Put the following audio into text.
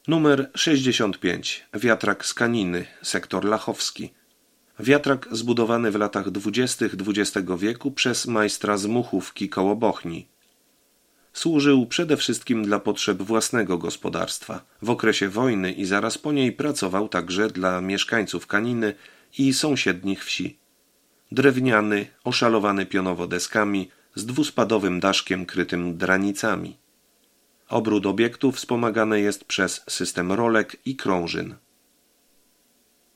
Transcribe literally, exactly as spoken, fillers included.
Numer sześćdziesiąt pięć. Wiatrak z Kaniny, sektor Lachowski. Wiatrak zbudowany w latach dwudziestych dwudziestego wieku przez majstra z Muchówki koło Bochni. Służył przede wszystkim dla potrzeb własnego gospodarstwa. W okresie wojny i zaraz po niej pracował także dla mieszkańców Kaniny i sąsiednich wsi. Drewniany, oszalowany pionowo deskami, z dwuspadowym daszkiem krytym dranicami. Obrót obiektu wspomagany jest przez system rolek i krążyn.